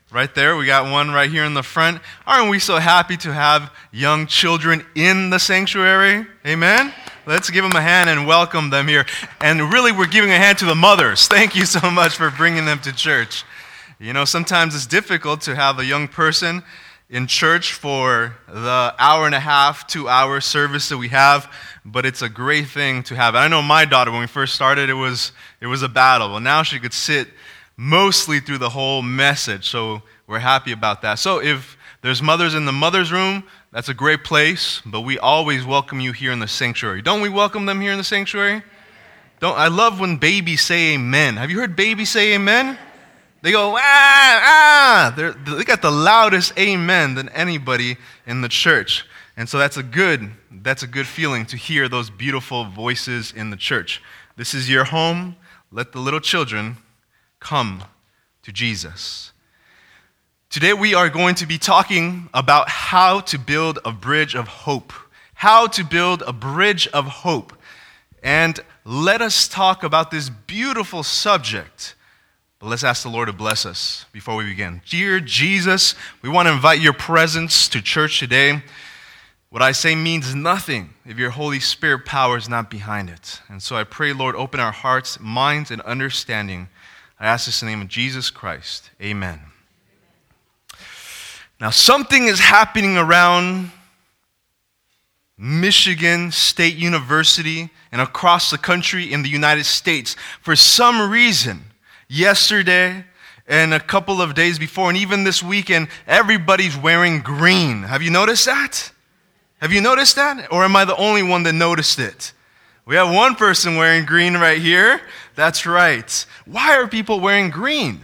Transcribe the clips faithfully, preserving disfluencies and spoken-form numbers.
right there. We got one right here in the front. Aren't we so happy to have young children in the sanctuary? Amen? Let's give them a hand and welcome them here. And really, we're giving a hand to the mothers. Thank you so much for bringing them to church. You know, sometimes it's difficult to have a young person in church for the hour and a half, two hour service that we have, but it's a great thing to have. I know my daughter, when we first started, it was it was a battle. Well, now she could sit mostly through the whole message, so we're happy about that. So if there's mothers in the mother's room, that's a great place, but we always welcome you here in the sanctuary. Don't we welcome them here in the sanctuary? Don't I love when babies say amen. Have you heard babies say amen? They go, ah, ah. They're, they got the loudest amen than anybody in the church. And so that's a good, that's a good feeling to hear those beautiful voices in the church. This is your home. Let the little children come to Jesus. Today we are going to be talking about how to build a bridge of hope. How to build a bridge of hope. And let us talk about this beautiful subject. But let's ask the Lord to bless us before we begin. Dear Jesus, we want to invite your presence to church today. What I say means nothing if your Holy Spirit power is not behind it. And so I pray, Lord, open our hearts, minds, and understanding. I ask this in the name of Jesus Christ. Amen. Now, something is happening around Michigan State University and across the country in the United States. For some reason, yesterday and a couple of days before, and even this weekend, everybody's wearing green. Have you noticed that? Have you noticed that? Or am I the only one that noticed it? We have one person wearing green right here. That's right. Why are people wearing green?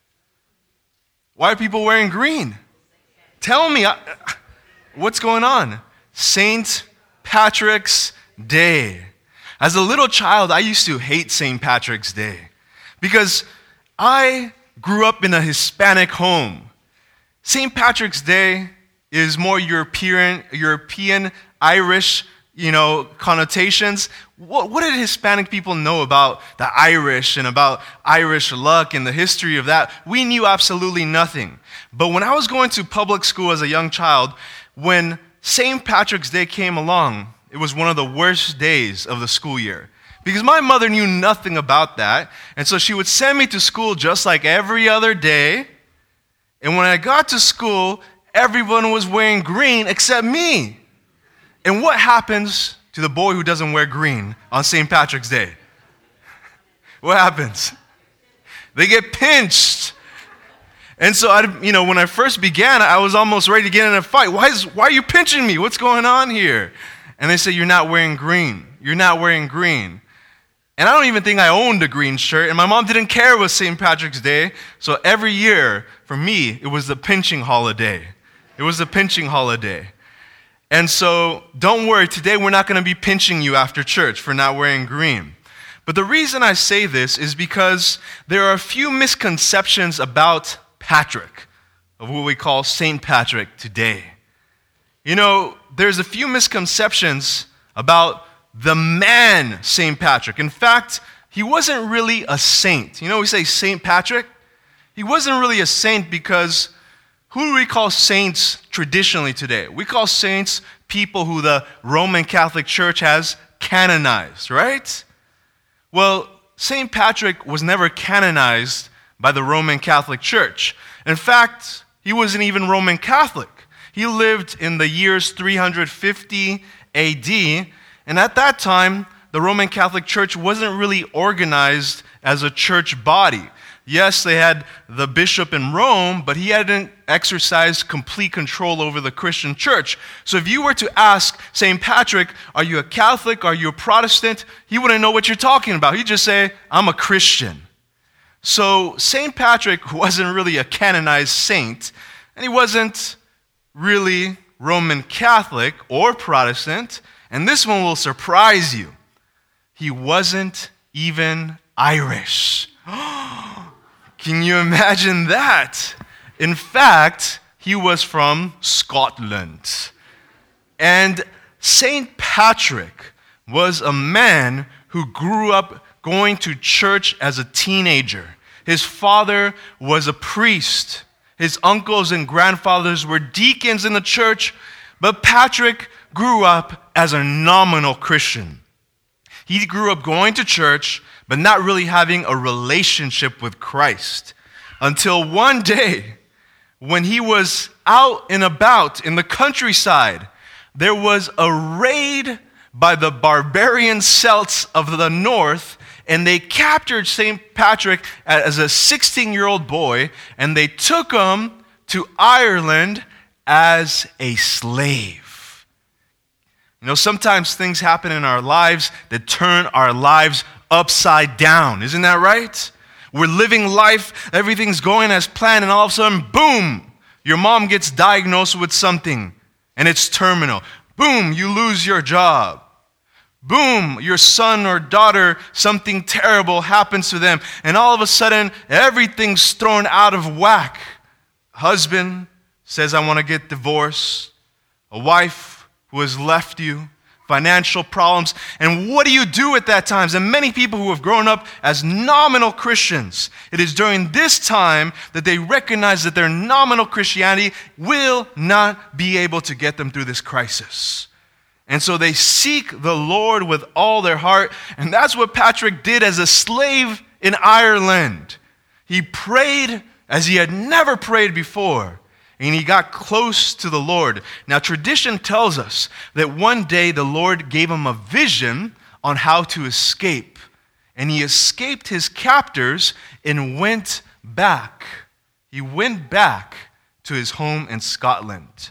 Why are people wearing green? Tell me, what's going on? Saint Patrick's Day. As a little child, I used to hate Saint Patrick's Day because I grew up in a Hispanic home. Saint Patrick's Day is more European, European, Irish, you know, connotations. What, what did Hispanic people know about the Irish and about Irish luck and the history of that? We knew absolutely nothing. But when I was going to public school as a young child, when Saint Patrick's Day came along, it was one of the worst days of the school year. Because my mother knew nothing about that. And so she would send me to school just like every other day. And when I got to school, everyone was wearing green except me. And what happens to the boy who doesn't wear green on Saint Patrick's Day? What happens? They get pinched. And so, I, you know, when I first began, I was almost ready to get in a fight. Why is, why are you pinching me? What's going on here? And they say, you're not wearing green. You're not wearing green. And I don't even think I owned a green shirt, and my mom didn't care it was Saint Patrick's Day. So every year, for me, it was the pinching holiday. It was the pinching holiday. And so, don't worry, today we're not going to be pinching you after church for not wearing green. But the reason I say this is because there are a few misconceptions about Patrick, of what we call Saint Patrick today. You know, there's a few misconceptions about the man Saint Patrick. In fact, he wasn't really a saint. You know, we say Saint Patrick. He wasn't really a saint because who do we call saints traditionally today? We call saints people who the Roman Catholic Church has canonized, right? Well, Saint Patrick was never canonized by the Roman Catholic Church. In fact, he wasn't even Roman Catholic. He lived in the years three hundred fifty A D, and at that time, the Roman Catholic Church wasn't really organized as a church body. Yes, they had the bishop in Rome, but he hadn't exercised complete control over the Christian church. So if you were to ask Saint Patrick, are you a Catholic, are you a Protestant? He wouldn't know what you're talking about. He'd just say, I'm a Christian. So Saint Patrick wasn't really a canonized saint, and he wasn't really Roman Catholic or Protestant, and this one will surprise you. He wasn't even Irish. Can you imagine that? In fact, he was from Scotland. And Saint Patrick was a man who grew up going to church as a teenager. His father was a priest. His uncles and grandfathers were deacons in the church, but Patrick grew up as a nominal Christian. He grew up going to church, but not really having a relationship with Christ. Until one day, when he was out and about in the countryside, there was a raid by the barbarian Celts of the north, and they captured Saint Patrick as a sixteen-year-old boy, and they took him to Ireland as a slave. You know, sometimes things happen in our lives that turn our lives upside down. Isn't that right? We're living life, everything's going as planned, and all of a sudden, boom, your mom gets diagnosed with something, and it's terminal. Boom, you lose your job. Boom, your son or daughter, something terrible happens to them, and all of a sudden, everything's thrown out of whack. Husband says, I want to get divorced. A wife who has left you. Financial problems. And what do you do at that time? And many people who have grown up as nominal Christians, it is during this time that they recognize that their nominal Christianity will not be able to get them through this crisis. And so they seek the Lord with all their heart. And that's what Patrick did as a slave in Ireland. He prayed as he had never prayed before. And he got close to the Lord. Now, tradition tells us that one day the Lord gave him a vision on how to escape. And he escaped his captors and went back. He went back to his home in Scotland.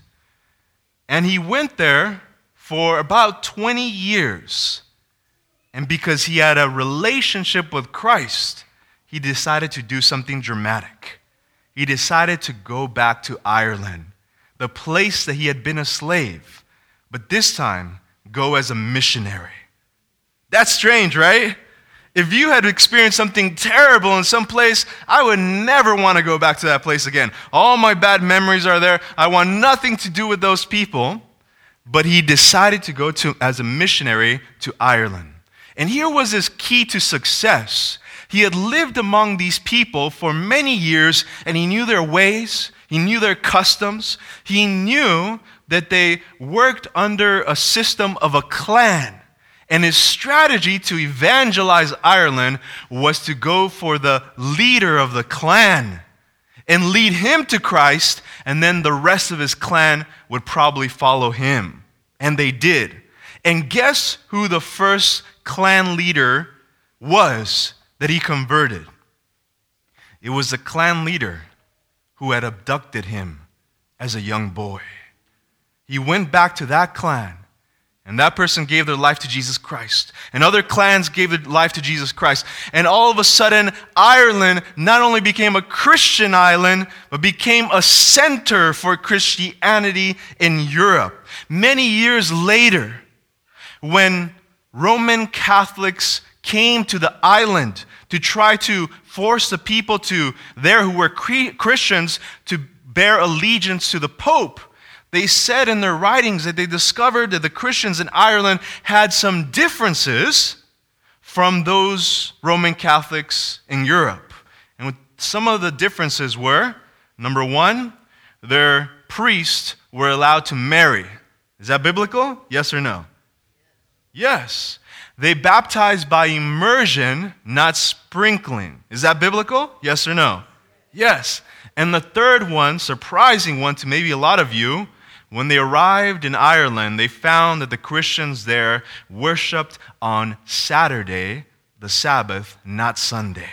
And he went there for about twenty years. And because he had a relationship with Christ, he decided to do something dramatic. He decided to go back to Ireland, the place that he had been a slave, but this time go as a missionary. That's strange, right? If you had experienced something terrible in some place, I would never want to go back to that place again. All my bad memories are there. I want nothing to do with those people. But he decided to go to as a missionary to Ireland. And here was his key to success. He had lived among these people for many years, and he knew their ways, he knew their customs, he knew that they worked under a system of a clan. And his strategy to evangelize Ireland was to go for the leader of the clan and lead him to Christ, and then the rest of his clan would probably follow him. And they did. And guess who the first clan leader was that he converted? It was the clan leader who had abducted him as a young boy. He went back to that clan, and that person gave their life to Jesus Christ. And other clans gave their life to Jesus Christ. And all of a sudden, Ireland not only became a Christian island, but became a center for Christianity in Europe. Many years later, when Roman Catholics came to the island to try to force the people to there who were Christians to bear allegiance to the Pope, they said in their writings that they discovered that the Christians in Ireland had some differences from those Roman Catholics in Europe. And some of the differences were, number one, their priests were allowed to marry. Is that biblical? Yes or no? Yes. They baptized by immersion, not sprinkling. Is that biblical? Yes or no? Yes. And the third one, surprising one to maybe a lot of you, when they arrived in Ireland, they found that the Christians there worshiped on Saturday, the Sabbath, not Sunday.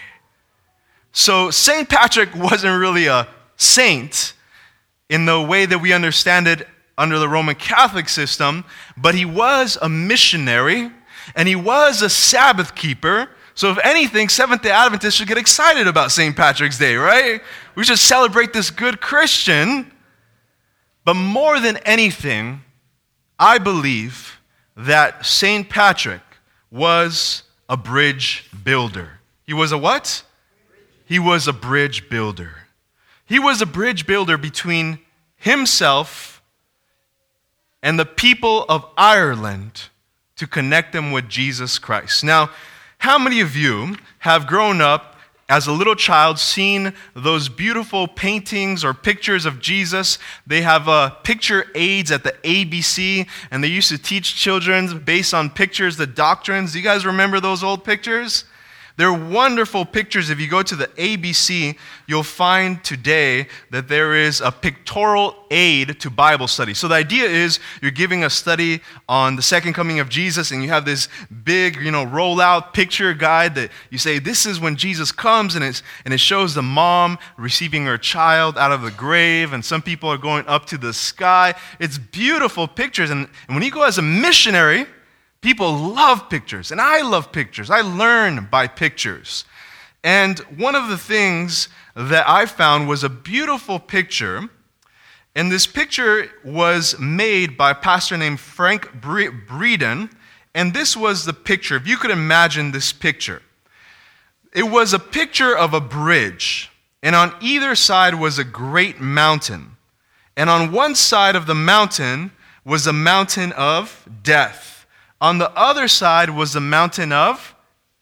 So Saint Patrick wasn't really a saint in the way that we understand it under the Roman Catholic system, but he was a missionary, and he was a Sabbath keeper. So if anything, Seventh-day Adventists should get excited about Saint Patrick's Day, right? We should celebrate this good Christian. But more than anything, I believe that Saint Patrick was a bridge builder. He was a what? He was a bridge builder. He was a bridge builder between himself and the people of Ireland to connect them with Jesus Christ. Now, how many of you have grown up as a little child, seen those beautiful paintings or pictures of Jesus. They have uh, picture aids at the A B C, and they used to teach children based on pictures the doctrines. Do you guys remember those old pictures? They're wonderful pictures. If you go to the A B C, you'll find today that there is a pictorial aid to Bible study. So the idea is you're giving a study on the second coming of Jesus, and you have this big, you know, roll-out picture guide that you say, this is when Jesus comes, and, it's, and it shows the mom receiving her child out of the grave, and some people are going up to the sky. It's beautiful pictures, and, and when you go as a missionary, people love pictures, and I love pictures. I learn by pictures. And one of the things that I found was a beautiful picture, and this picture was made by a pastor named Frank Breeden, and this was the picture. If you could imagine this picture. It was a picture of a bridge, and on either side was a great mountain. And on one side of the mountain was a mountain of death. On the other side was the mountain of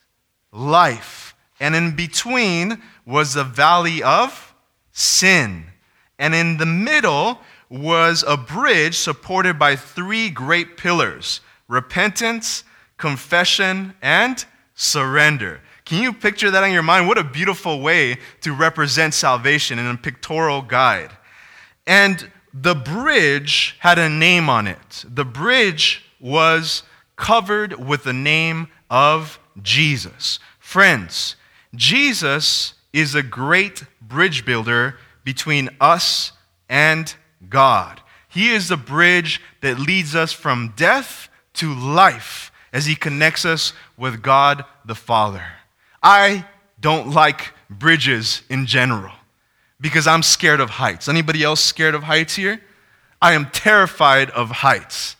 life. And in between was the valley of sin. And in the middle was a bridge supported by three great pillars: repentance, confession, and surrender. Can you picture that in your mind? What a beautiful way to represent salvation in a pictorial guide. And the bridge had a name on it. The bridge was covered with the name of Jesus. Friends, Jesus is a great bridge builder between us and God. He is the bridge that leads us from death to life as he connects us with God the Father. I don't like bridges in general because I'm scared of heights. Anybody else scared of heights here? I am terrified of heights.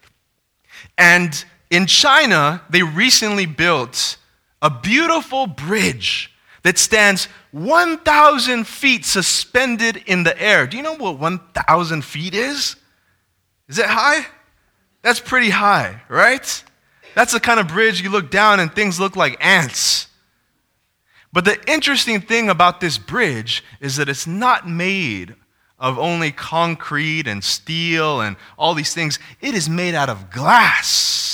And in China, they recently built a beautiful bridge that stands one thousand feet suspended in the air. Do you know what one thousand feet is? Is it high? That's pretty high, right? That's the kind of bridge you look down and things look like ants. But the interesting thing about this bridge is that it's not made of only concrete and steel and all these things. It is made out of glass.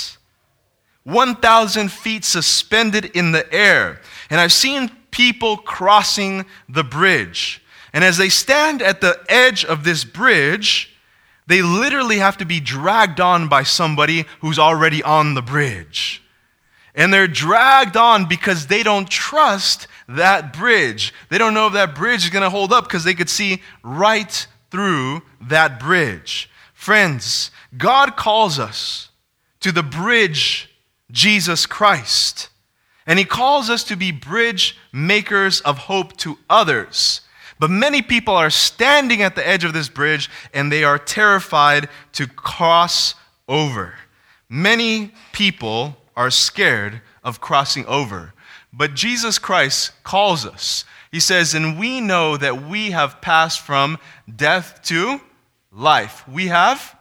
one thousand feet suspended in the air. And I've seen people crossing the bridge. And as they stand at the edge of this bridge, they literally have to be dragged on by somebody who's already on the bridge. And they're dragged on because they don't trust that bridge. They don't know if that bridge is going to hold up because they could see right through that bridge. Friends, God calls us to the bridge, Jesus Christ. And he calls us to be bridge makers of hope to others. But many people are standing at the edge of this bridge and they are terrified to cross over. Many people are scared of crossing over. But Jesus Christ calls us. He says, and we know that we have passed from death to life. We have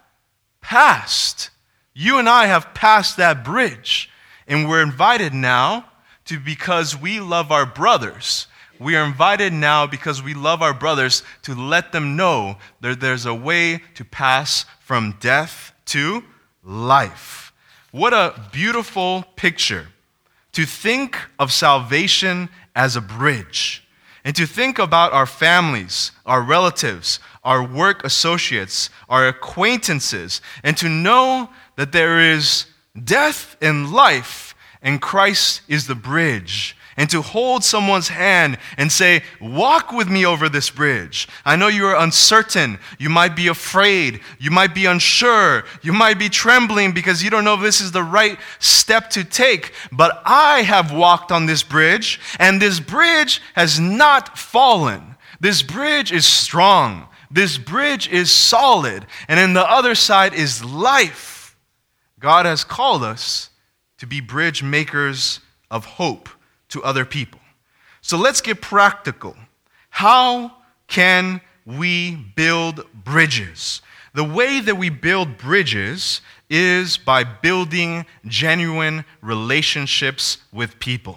passed. You and I have passed that bridge, and we're invited now to, because we love our brothers, we are invited now because we love our brothers to let them know that there's a way to pass from death to life. What a beautiful picture to think of salvation as a bridge, and to think about our families, our relatives, our work associates, our acquaintances, and to know that there is death and life, and Christ is the bridge. And to hold someone's hand and say, walk with me over this bridge. I know you are uncertain. You might be afraid. You might be unsure. You might be trembling because you don't know if this is the right step to take. But I have walked on this bridge, and this bridge has not fallen. This bridge is strong. This bridge is solid. And in the other side is life. God has called us to be bridge makers of hope to other people. So let's get practical. How can we build bridges? The way that we build bridges is by building genuine relationships with people.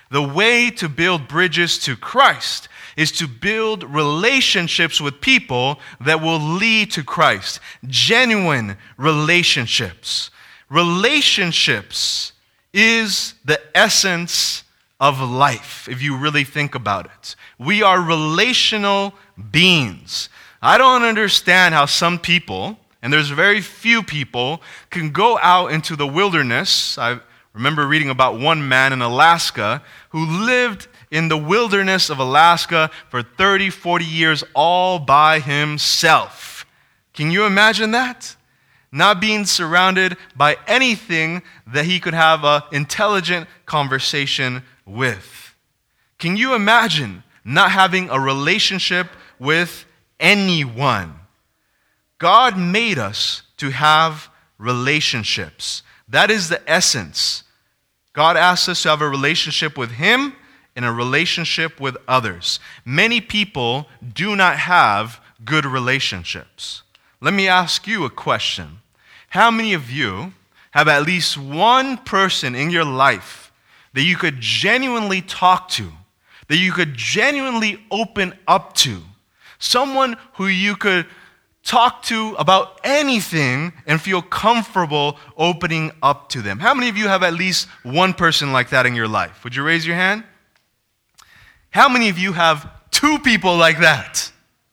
The way to build bridges to Christ is to build relationships with people that will lead to Christ. Genuine relationships. Relationships is the essence of life, if you really think about it. We are relational beings. I don't understand how some people, and there's very few people, can go out into the wilderness. I remember reading about one man in Alaska who lived in the wilderness of Alaska for thirty, forty years all by himself. Can you imagine that? Not being surrounded by anything that he could have an intelligent conversation with. Can you imagine not having a relationship with anyone? God made us to have relationships. That is the essence. God asks us to have a relationship with Him and a relationship with others. Many people do not have good relationships. Let me ask you a question. How many of you have at least one person in your life that you could genuinely talk to, that you could genuinely open up to? Someone who you could talk to about anything and feel comfortable opening up to them. How many of you have at least one person like that in your life? Would you raise your hand? How many of you have two people like that?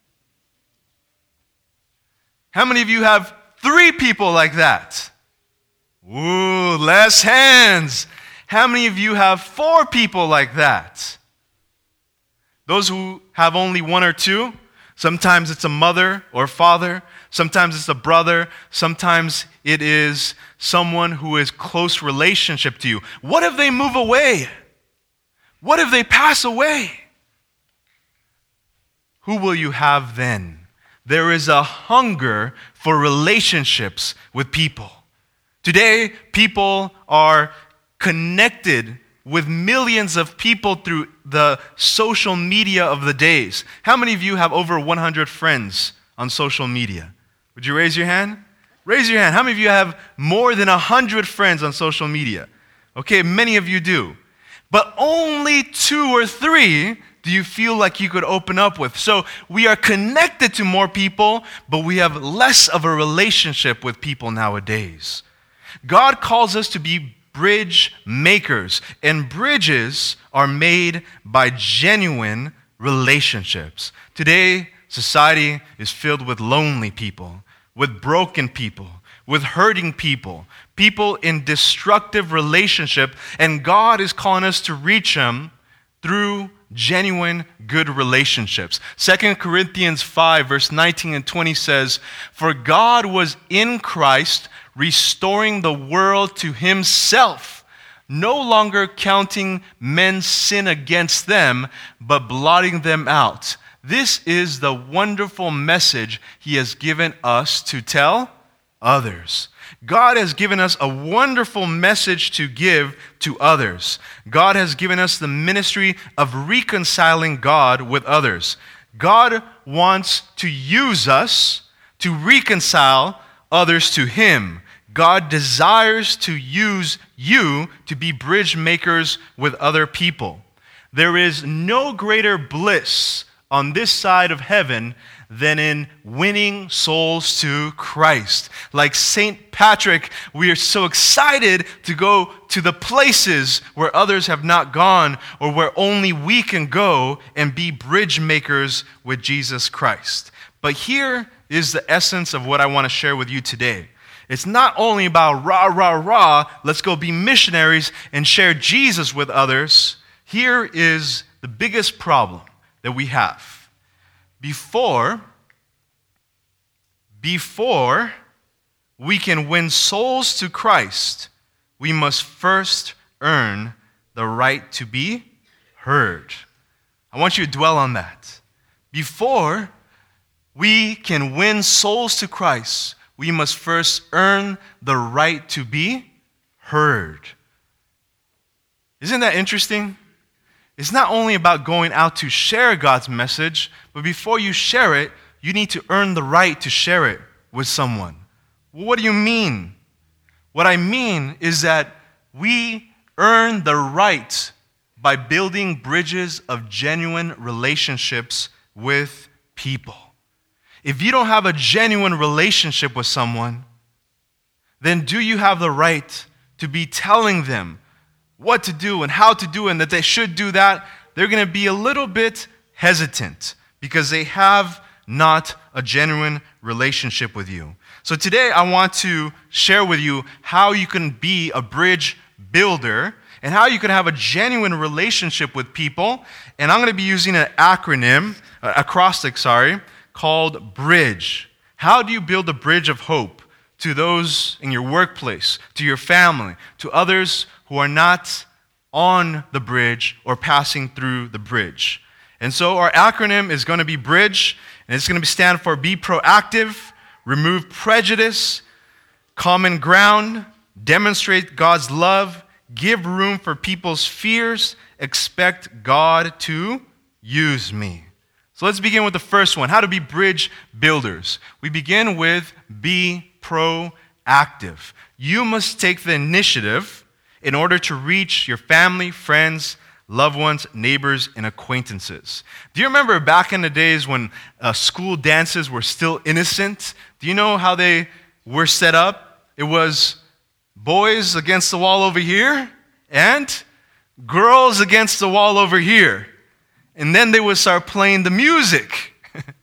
How many of you have three people like that? Ooh, less hands. How many of you have four people like that? Those who have only one or two, sometimes it's a mother or father, sometimes it's a brother, sometimes it is someone who is close relationship to you. What if they move away? What if they pass away? Who will you have then? There is a hunger for relationships with people. Today, people are connected with millions of people through the social media of the days. How many of you have over one hundred friends on social media? Would you raise your hand? Raise your hand. How many of you have more than one hundred friends on social media? Okay, many of you do. But only two or three do you feel like you could open up with. So we are connected to more people, but we have less of a relationship with people nowadays. God calls us to be bridge makers, and bridges are made by genuine relationships. Today, society is filled with lonely people, with broken people, with hurting people, people in destructive relationship, and God is calling us to reach them through genuine good relationships. Second Corinthians five, verse nineteen and twenty says, "For God was in Christ, restoring the world to Himself, no longer counting men's sin against them, but blotting them out." This is the wonderful message He has given us to tell others. God has given us a wonderful message to give to others. God has given us the ministry of reconciling God with others. God wants to use us to reconcile others to Him. God desires to use you to be bridge makers with other people. There is no greater bliss on this side of heaven than in winning souls to Christ. Like Saint Patrick, we are so excited to go to the places where others have not gone, or where only we can go and be bridge makers with Jesus Christ. But here is the essence of what I want to share with you today. It's not only about rah, rah, rah, let's go be missionaries and share Jesus with others. Here is the biggest problem that we have. Before, before we can win souls to Christ, we must first earn the right to be heard. I want you to dwell on that. Before we can win souls to Christ, we must first earn the right to be heard. Isn't that interesting? It's not only about going out to share God's message, but before you share it, you need to earn the right to share it with someone. Well, what do you mean? What I mean is that we earn the right by building bridges of genuine relationships with people. If you don't have a genuine relationship with someone, then do you have the right to be telling them what to do and how to do and that they should do that? They're going to be a little bit hesitant because they have not a genuine relationship with you. So today I want to share with you how you can be a bridge builder and how you can have a genuine relationship with people. And I'm going to be using an acronym, uh, acrostic, sorry, called BRIDGE. How do you build a bridge of hope to those in your workplace, to your family, to others who are not on the bridge or passing through the bridge? And so our acronym is going to be BRIDGE, and it's going to stand for Be Proactive, Remove Prejudice, Common Ground, Demonstrate God's Love, Give Room for People's Fears, Expect God to Use Me. So let's begin with the first one, how to be bridge builders. We begin with Be Proactive. You must take the initiative in order to reach your family, friends, loved ones, neighbors, and acquaintances. Do you remember back in the days when uh, school dances were still innocent? Do you know how they were set up? It was boys against the wall over here and girls against the wall over here. And then they would start playing the music.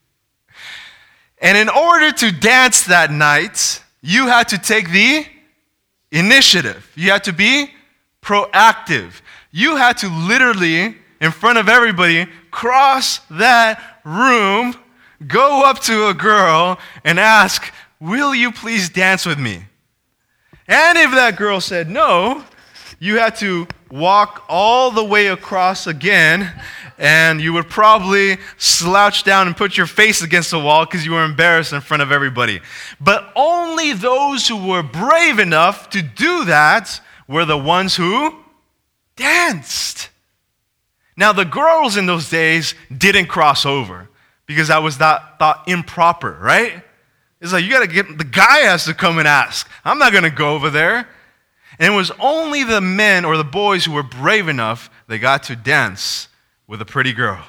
And in order to dance that night, you had to take the initiative. You had to be proactive. You had to literally, in front of everybody, cross that room, go up to a girl, and ask, "Will you please dance with me?" And if that girl said no, you had to walk all the way across again, and you would probably slouch down and put your face against the wall because you were embarrassed in front of everybody. But only those who were brave enough to do that were the ones who danced. Now, the girls in those days didn't cross over because that was that thought improper, right? It's like, you got to get, the guy has to come and ask. I'm not going to go over there. And it was only the men or the boys who were brave enough that got to dance with a pretty girl.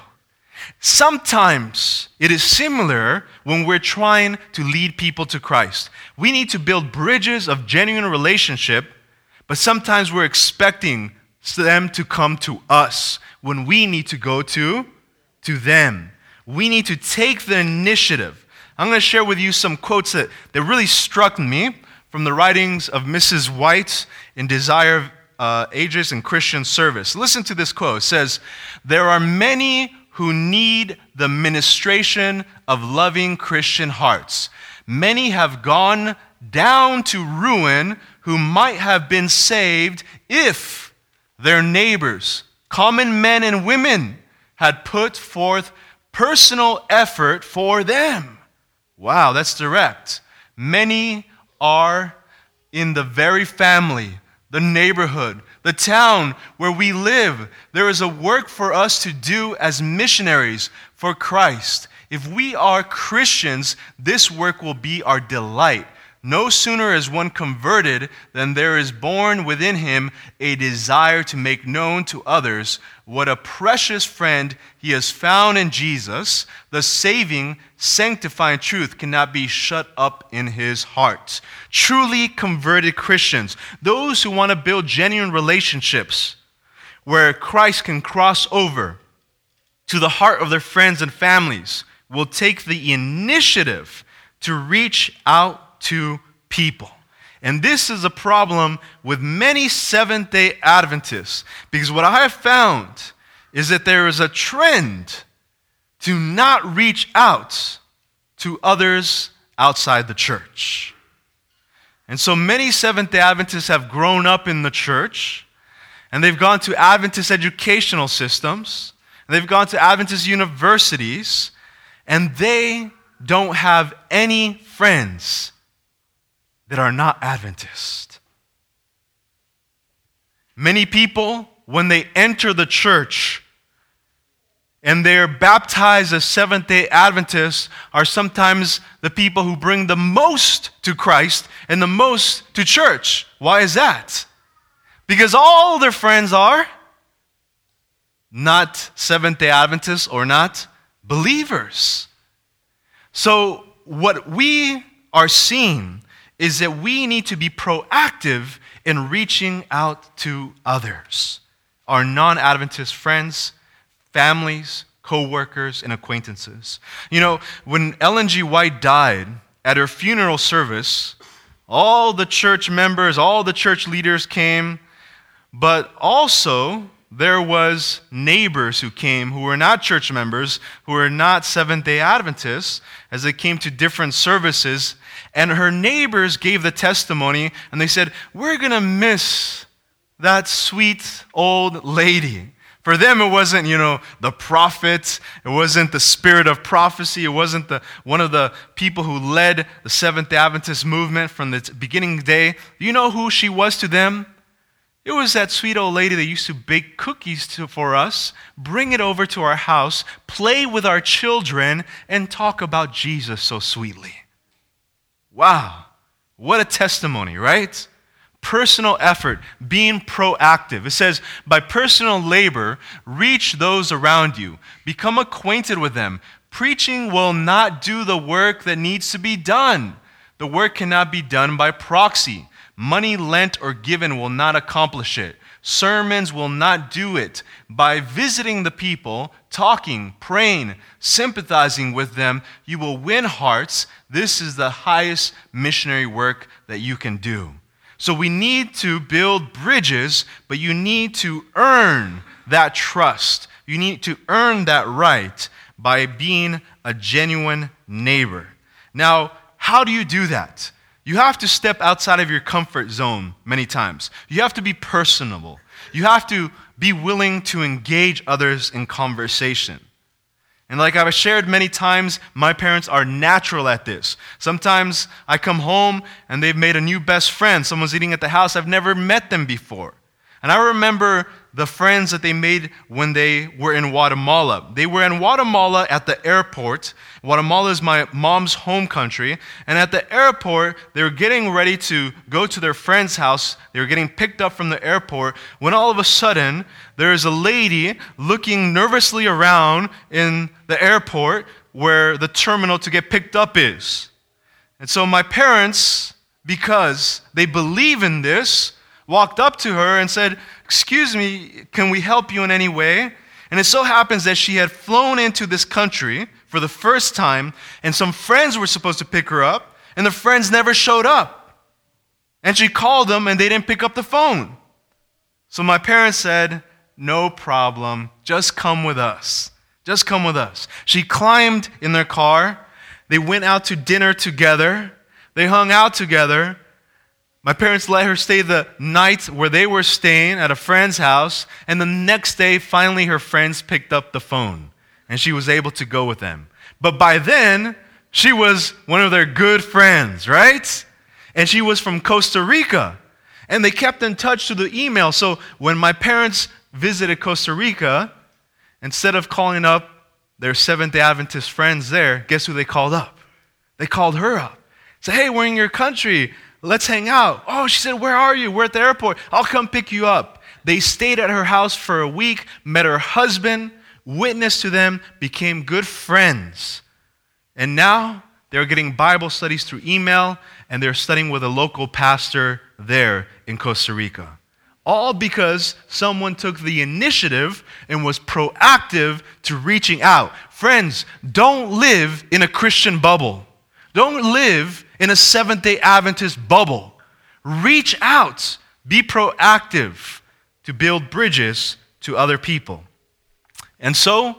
Sometimes it is similar when we're trying to lead people to Christ. We need to build bridges of genuine relationship, but sometimes we're expecting them to come to us when we need to go to, to them. We need to take the initiative. I'm going to share with you some quotes that, that really struck me from the writings of Missus White in Desire of uh, Ages and Christian Service. Listen to this quote. It says, "There are many who need the ministration of loving Christian hearts. Many have gone down to ruin who might have been saved if their neighbors, common men and women, had put forth personal effort for them." Wow, that's direct. Many are in the very family, the neighborhood, the town where we live. There is a work for us to do as missionaries for Christ. If we are Christians, this work will be our delight. No sooner is one converted than there is born within him a desire to make known to others what a precious friend he has found in Jesus. The saving, sanctifying truth cannot be shut up in his heart. Truly converted Christians, those who want to build genuine relationships where Christ can cross over to the heart of their friends and families, will take the initiative to reach out to people. And this is a problem with many Seventh-day Adventists, because what I have found is that there is a trend to not reach out to others outside the church. And so many Seventh-day Adventists have grown up in the church, and they've gone to Adventist educational systems, and they've gone to Adventist universities, and they don't have any friends that are not Adventist. Many people, when they enter the church and they're baptized as Seventh-day Adventists, are sometimes the people who bring the most to Christ and the most to church. Why is that? Because all their friends are not Seventh-day Adventists or not believers. So what we are seeing is that we need to be proactive in reaching out to others, our non-Adventist friends, families, co-workers, and acquaintances. You know, when Ellen G. White died, at her funeral service, all the church members, all the church leaders came, but also there was neighbors who came who were not church members, who were not Seventh-day Adventists, as they came to different services, and her neighbors gave the testimony, and they said, "We're going to miss that sweet old lady." For them, it wasn't, you know, the prophet. It wasn't the spirit of prophecy. It wasn't the one of the people who led the Seventh-day Adventist movement from the beginning day. You know who she was to them? It was that sweet old lady that used to bake cookies to, for us, bring it over to our house, play with our children, and talk about Jesus so sweetly. Wow, what a testimony, right? Personal effort, being proactive. It says, by personal labor, reach those around you. Become acquainted with them. Preaching will not do the work that needs to be done. The work cannot be done by proxy. Money lent or given will not accomplish it. Sermons will not do it. By visiting the people, talking, praying, sympathizing with them, you will win hearts. This is the highest missionary work that you can do. So we need to build bridges, but you need to earn that trust. You need to earn that right by being a genuine neighbor. Now, how do you do that? You have to step outside of your comfort zone many times. You have to be personable. You have to be willing to engage others in conversation. And like I've shared many times, my parents are natural at this. Sometimes I come home and they've made a new best friend. Someone's eating at the house. I've never met them before. And I remember the friends that they made when they were in Guatemala. They were in Guatemala at the airport. Guatemala is my mom's home country. And at the airport, they were getting ready to go to their friend's house. They were getting picked up from the airport when all of a sudden, there is a lady looking nervously around in the airport where the terminal to get picked up is. And so my parents, because they believe in this, walked up to her and said, "Excuse me, can we help you in any way?" And it so happens that she had flown into this country for the first time, and some friends were supposed to pick her up, and the friends never showed up. And she called them, and they didn't pick up the phone. So my parents said, "No problem, just come with us. Just come with us." She climbed in their car. They went out to dinner together. They hung out together. My parents let her stay the night where they were staying at a friend's house, and the next day, finally, her friends picked up the phone, and she was able to go with them. But by then, she was one of their good friends, right? And she was from Costa Rica, and they kept in touch through the email. So when my parents visited Costa Rica, instead of calling up their Seventh-day Adventist friends there, guess who they called up? They called her up. Said, "Hey, we're in your country. Let's hang out." "Oh," she said, "where are you?" "We're at the airport." "I'll come pick you up." They stayed at her house for a week, met her husband, witnessed to them, became good friends. And now they're getting Bible studies through email, and they're studying with a local pastor there in Costa Rica. All because someone took the initiative and was proactive to reaching out. Friends, don't live in a Christian bubble. Don't live in a Seventh-day Adventist bubble. Reach out. Be proactive to build bridges to other people. And so,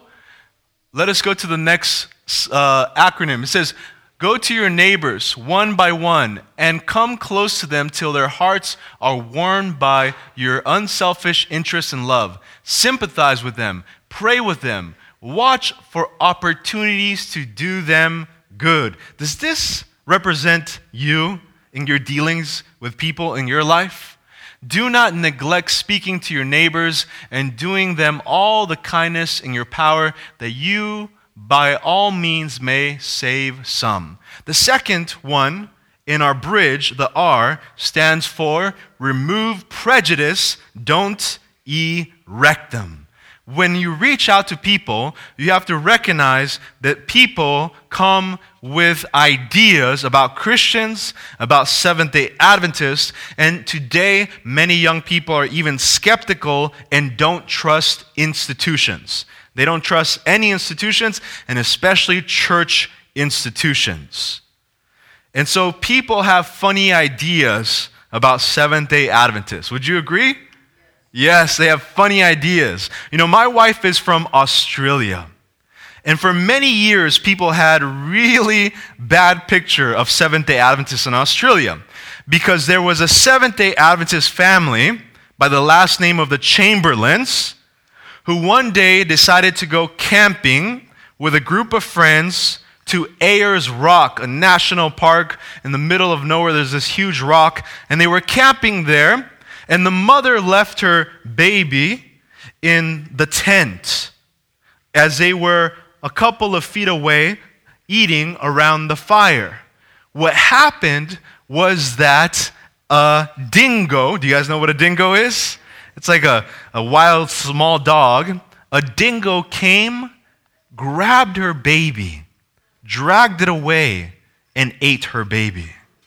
let us go to the next uh, acronym. It says, go to your neighbors one by one and come close to them till their hearts are warmed by your unselfish interest and love. Sympathize with them. Pray with them. Watch for opportunities to do them good. Does this represent you in your dealings with people in your life? Do not neglect speaking to your neighbors and doing them all the kindness in your power, that you by all means may save some. The second one in our bridge, the R, stands for remove prejudice, don't erect them. when you reach out to people, you have to recognize that people come with ideas about Christians, about Seventh-day Adventists, and today many young people are even skeptical and don't trust institutions. They don't trust any institutions, and especially church institutions. And so people have funny ideas about Seventh-day Adventists. Would you agree? Yes, they have funny ideas. You know, my wife is from Australia. And for many years, people had a really bad picture of Seventh-day Adventists in Australia because there was a Seventh-day Adventist family by the last name of the Chamberlains who one day decided to go camping with a group of friends to Ayers Rock, a national park in the middle of nowhere. There's this huge rock, and they were camping there. And the mother left her baby in the tent as they were a couple of feet away eating around the fire. What happened was that a dingo, do you guys know what a dingo is? It's like a, a wild small dog. A dingo came, grabbed her baby, dragged it away, and ate her baby.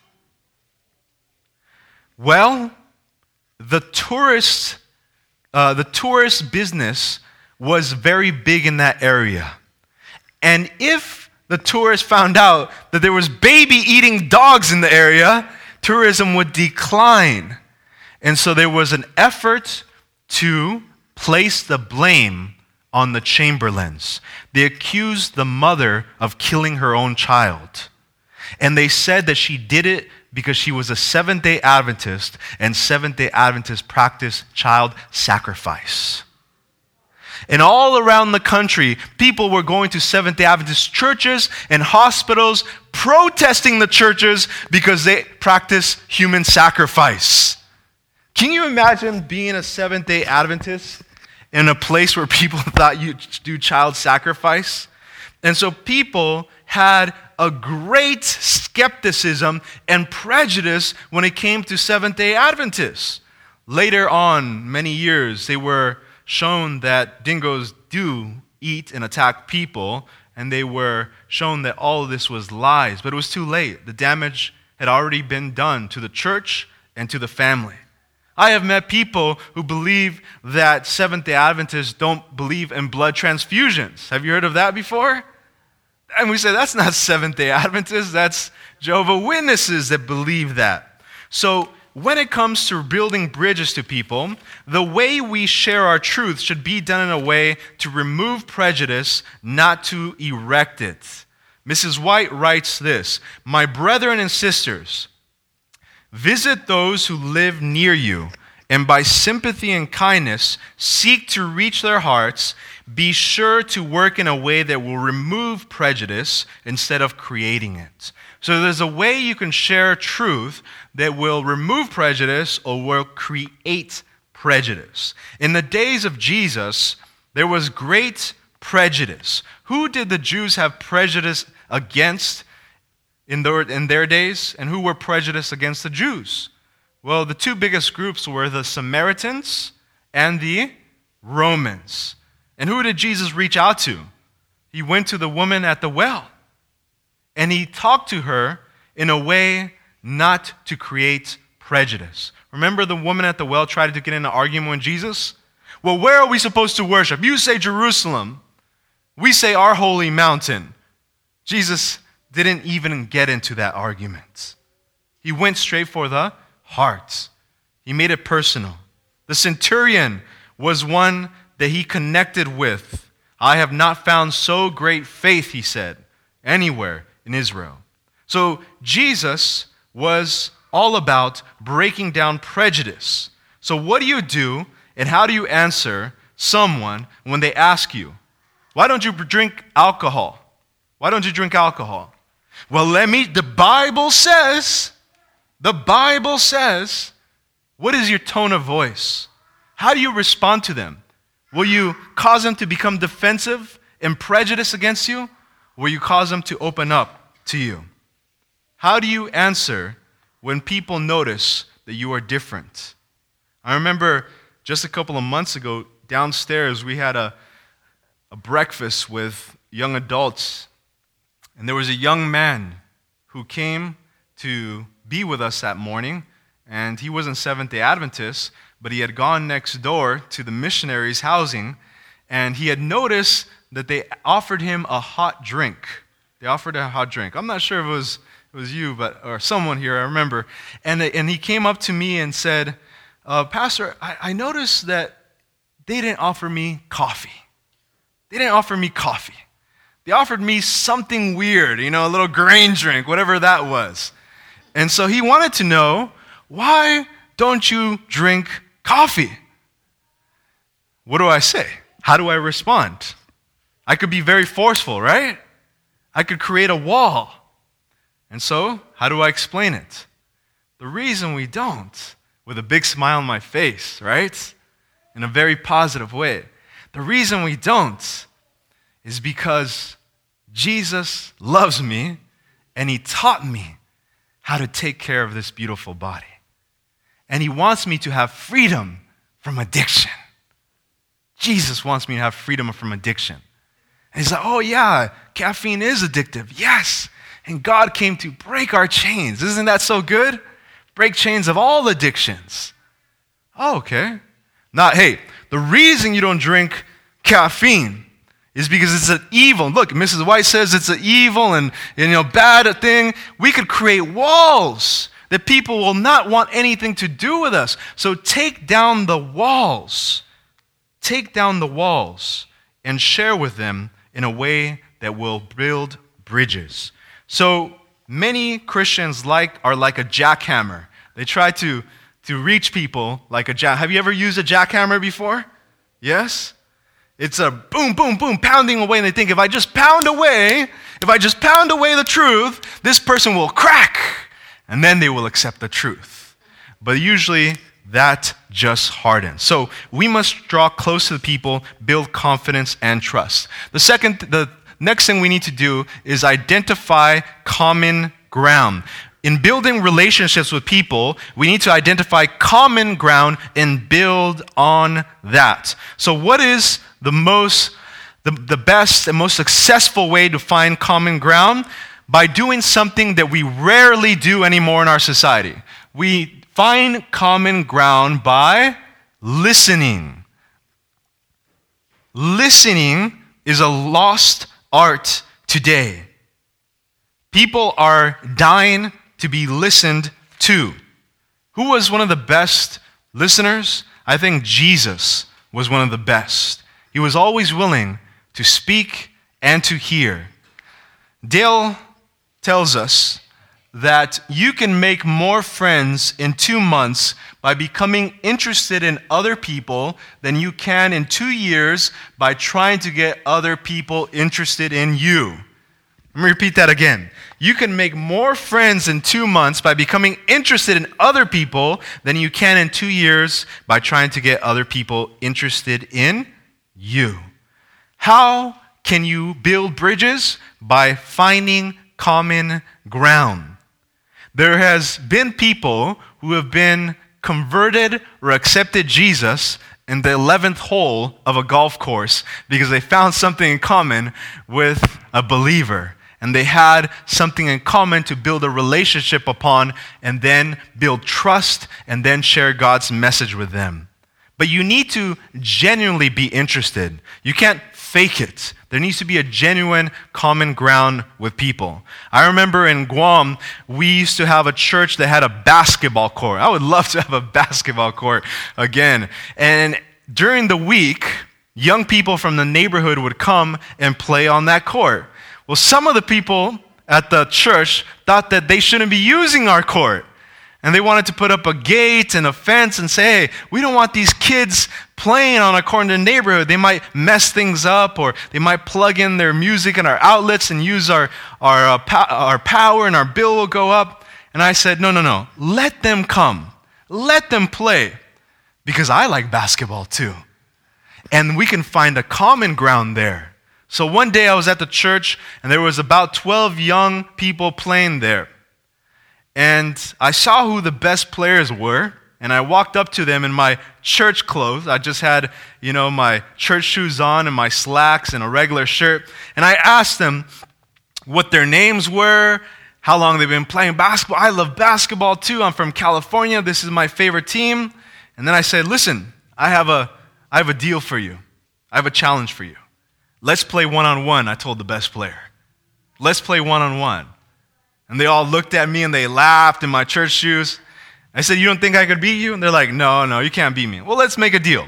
Well, The tourist, uh, the tourist business was very big in that area. And if the tourists found out that there was baby-eating dogs in the area, tourism would decline. And so there was an effort to place the blame on the Chamberlains. They accused the mother of killing her own child. And they said that she did it because she was a Seventh-day Adventist, and Seventh-day Adventists practice child sacrifice. And all around the country, people were going to Seventh-day Adventist churches and hospitals, protesting the churches because they practice human sacrifice. Can you imagine being a Seventh-day Adventist in a place where people thought you do child sacrifice? And so people had a great skepticism and prejudice when it came to Seventh-day Adventists. Later on, many years, they were shown that dingoes do eat and attack people, and they were shown that all of this was lies. But it was too late. The damage had already been done to the church and to the family. I have met people who believe that Seventh-day Adventists don't believe in blood transfusions. Have you heard of that before? And we say, that's not Seventh-day Adventists, that's Jehovah's Witnesses that believe that. So when it comes to building bridges to people, the way we share our truth should be done in a way to remove prejudice, not to erect it. Missus White writes this, "My brethren and sisters, visit those who live near you, and by sympathy and kindness seek to reach their hearts. Be sure to work in a way that will remove prejudice instead of creating it." So there's a way you can share truth that will remove prejudice or will create prejudice. In the days of Jesus, there was great prejudice. Who did the Jews have prejudice against in their, in their days? And who were prejudiced against the Jews? Well, the two biggest groups were the Samaritans and the Romans. And who did Jesus reach out to? He went to the woman at the well. And he talked to her in a way not to create prejudice. Remember the woman at the well tried to get in an argument with Jesus? Well, where are we supposed to worship? You say Jerusalem. We say our holy mountain. Jesus didn't even get into that argument. He went straight for the heart. He made it personal. The centurion was one that he connected with. "I have not found so great faith," he said, "anywhere in Israel." So Jesus was all about breaking down prejudice. So what do you do and how do you answer someone when they ask you, "Why don't you drink alcohol? Why don't you drink alcohol?" Well, let me, the Bible says, the Bible says, what is your tone of voice? How do you respond to them? Will you cause them to become defensive and prejudiced against you? Or will you cause them to open up to you? How do you answer when people notice that you are different? I remember just a couple of months ago, downstairs we had a, a breakfast with young adults. And there was a young man who came to be with us that morning. And he wasn't Seventh-day Adventist, but he had gone next door to the missionaries' housing. And he had noticed that they offered him a hot drink. They offered a hot drink. I'm not sure if it was, it was you, but or someone here, I remember. And, and he came up to me and said, uh, Pastor, I, I noticed that they didn't offer me coffee. They didn't offer me coffee. They offered me something weird, you know, a little grain drink, whatever that was. And so he wanted to know, why don't you drink coffee? What do I say? How do I respond? I could be very forceful, right? I could create a wall. And so, how do I explain it? The reason we don't, with a big smile on my face, right? In a very positive way. The reason we don't is because Jesus loves me and he taught me how to take care of this beautiful body. And he wants me to have freedom from addiction. Jesus wants me to have freedom from addiction. And he's like, oh yeah, caffeine is addictive. Yes. And God came to break our chains. Isn't that so good? Break chains of all addictions. Oh, okay. Not, hey, the reason you don't drink caffeine is because it's an evil. Look, Missus White says it's an evil and, and you know bad thing. We could create walls that people will not want anything to do with us. So take down the walls. Take down the walls and share with them in a way that will build bridges. So many Christians like are like a jackhammer. They try to, to reach people like a jack. Have you ever used a jackhammer before? Yes? It's a boom, boom, boom, pounding away. And they think if I just pound away, if I just pound away the truth, this person will crack. And then they will accept the truth. But usually that just hardens. So we must draw close to the people, build confidence and trust. The second, the next thing we need to do is identify common ground. In building relationships with people, we need to identify common ground and build on that. So what is the most, the, the best and most successful way to find common ground? By doing something that we rarely do anymore in our society. We find common ground by listening. Listening is a lost art today. People are dying to be listened to. Who was one of the best listeners? I think Jesus was one of the best. He was always willing to speak and to hear. Dale tells us that you can make more friends in two months by becoming interested in other people than you can in two years by trying to get other people interested in you. Let me repeat that again. You can make more friends in two months by becoming interested in other people than you can in two years by trying to get other people interested in you. How can you build bridges? By finding common ground. There has been people who have been converted or accepted Jesus in the eleventh hole of a golf course because they found something in common with a believer. And they had something in common to build a relationship upon and then build trust and then share God's message with them. But you need to genuinely be interested. You can't fake it. There needs to be a genuine common ground with people. I remember in Guam, we used to have a church that had a basketball court. I would love to have a basketball court again. And during the week, young people from the neighborhood would come and play on that court. Well, some of the people at the church thought that they shouldn't be using our court. And they wanted to put up a gate and a fence and say, hey, we don't want these kids playing on our court in the neighborhood. They might mess things up, or they might plug in their music in our outlets and use our, our, uh, po- our power, and our bill will go up. And I said, no, no, no. Let them come. Let them play. Because I like basketball too. And we can find a common ground there. So one day I was at the church, and there was about twelve young people playing there. And I saw who the best players were. and I walked up to them in my church clothes. I just had, you know, my church shoes on and my slacks and a regular shirt. And I asked them what their names were, how long they've been playing basketball. I love basketball too. I'm from California. This is my favorite team. And then I said, listen, I have a, I have a deal for you. I have a challenge for you. Let's play one-on-one, I told the best player. Let's play one-on-one. And they all looked at me and they laughed in my church shoes. I said, you don't think I could beat you? And they're like, no, no, you can't beat me. Well, let's make a deal.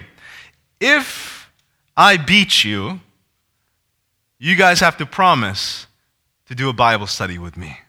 If I beat you, you guys have to promise to do a Bible study with me.